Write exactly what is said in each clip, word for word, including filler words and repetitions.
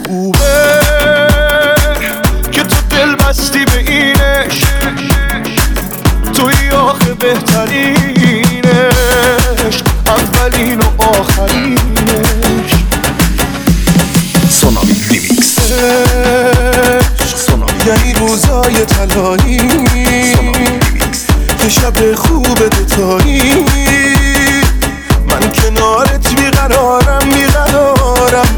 خوبه که تو دل بستی به اینش، توی آخه بهترینش، اولین و آخرینش. سونامی ریمیکس. یعنی روزای طلایی که شب خوب دوتایی، من کنارت بیقرارم بیقرارم.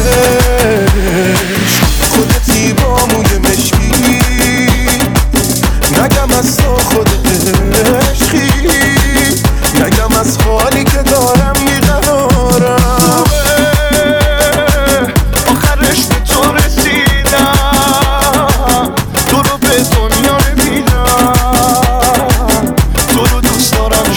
خودتی با موی مشکی، نگم از تو خود عشقی، نگم از حالی که دارم بیقرارم. آخرش به تو رسیدم، تو رو به دنیا نمیدم، تو رو دوست دارم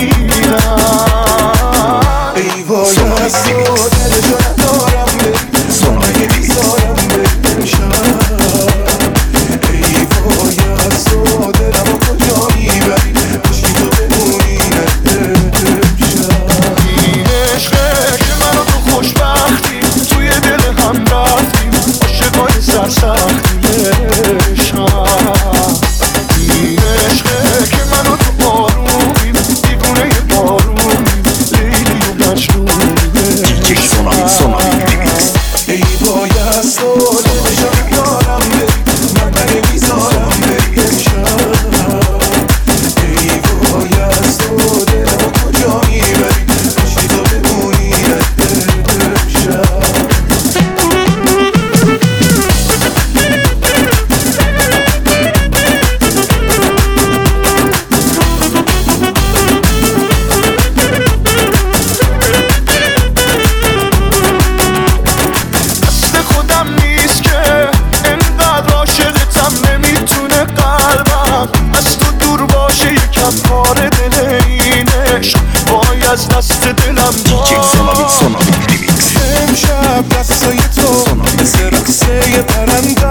شدیدم. ای وای از تو دلشو ندارم بری، سنگه بیزارم بری شب. ای وای از تو دلمو کجا میبری، پشتی تو بمونی نشب. این عشقه که منو تو خوشبختی توی دل هم رفتیم، عاشقای سرسختیم عشقم. این عشقه که منو تو آرومیم، دیوونه بارونیم، لیلی و مجنونیم. دیجی سونامی سونامی ریمیکس. ای وای از تو دلشو ندارم بری، من نمیذارم بری امشب. ای وای از تو دلمو کجا میبری، پشتی تو بمونی امشب. دست خودم نیست که انقدر عاشقتم، نمیتونه قلبم از تو دور باشه. یکم پاره دل این عشق، وای از دست دلم دیجی سونامی سونامی ریمیکس. امشب دستای تو مثل رقصه پرنده